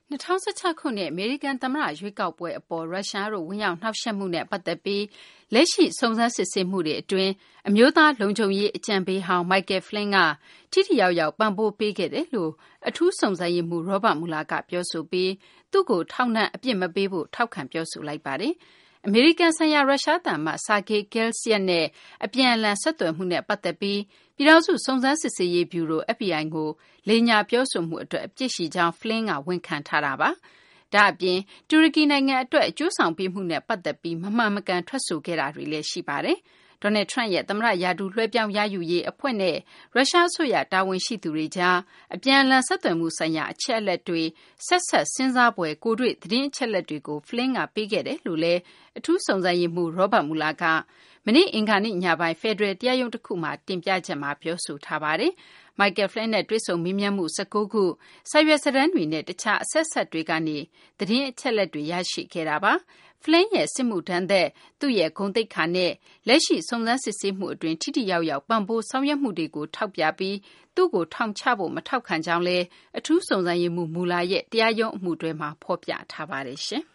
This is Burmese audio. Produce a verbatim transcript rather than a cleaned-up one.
၂၀၁၆ ခုနှစ်အမေရိကန်သမ္မတရွေးကောက်ပွဲအပေါ်ရုရှားတို့ဝင်ရောက်နှောင့်ယှက်မှုနဲ့ပတ်သက်ပြီးလက်ရှိစုံစမ်းစစ်ဆေးမှုတွေအတွင်းအမျိုးသားလုံခြုံရေးအကြံပေးဟောင်း Michael Flynn ကထိထိရောက်ရောက်ပံ့ပိုးပေးခဲ့တယ်လို့အထူးစုံစမ်းရေးမှူး Robert Mueller ကပြောဆိုပြီးသူ့ကိုထောက်လှမ်းအပြစ်မပေးဖို့ထောက်ခံပြောဆိုလိုက်ပါတယ်။အမေရိကန်ဆိုင်ရာရုရှားသံအမတ် Sergei Kyslytsya နဲ့အပြန်အလှန်ဆက်သွယ်မှုနဲ့ပတ်သက်ပြီးပြည်ထောင်စုစုံစမ်းစစ်ဆေးရေးဗျူရို F B I ကိုလိမ်ညာပြောဆိုမှုအတွက်အပြစ်ရှိကြောင်း Flynn ကဝန်ခံထားတာပါ။ဒါ့အပြင်တူရကီနိုင်ငံအတွက်အကျိုးဆောင်ပေးမှုနဲ့ပတ်သက်ပြီးမမှန်မကန်ထွက်ဆိုခဲ့တာတွေလည်းရှိပါတယ်။ Donald Trump ရဲ့သမ္မတရာထူးလွှဲပြောင်းရယူရေးအဖွဲ့နဲ့ရုရှားအစိုးရတာဝန်ရှိသူတွေကြားအပြန်အလှန်ဆက်သွယ်မှုဆိုင်ရာအချက်အလက်တွေဆက်ဆက်စဉ်းစားဖွယ်ကိုယ်တွေ့သတင်းအချက်အလက်တွေကို Flynn ကပေးခဲ့တယ်လို့လည်းအထူးစုံစမ်းရေးမှူး Robert Mueller ကမနေ့အင်္ဂါနေ့ညပိုင်းဖယ်ဒရယ်တရားရုံးတခုမှာတင်ပြချက်မှာပြောဆိုထားပါတယ်။ Michael Flynn နဲ့တွေ့ဆုံမေးမြန်းမှု၁၉ခုစာရွက်စာတမ်းတွေနဲ့တခြားအဆက်ဆက်တွေကနေသတင်းအချက်အလက်တွေရရှိခဲ့တာပါ။ Flynn ရဲ့စစ်မှုထမ်းသက်သူ့ရဲ့ဂုဏ်သိက္ခာနဲ့လက်ရှိစုံစမ်းစစ်ဆေးမှုအတွင်းထိထိရောက်ရောက်ပံ့ပိုးဆောင်ရွက်မှုတွေကိုထောက်ပြပြီးသူ့ကိုထောင်ချဖို့မထောက်ခံကြောင်းလည်းအထူးစုံစမ်းရေးမှူး Mueller ရဲ့တရားရုံးအမှုတွဲမှာဖော်ပြထားပါတယ်ရှင်။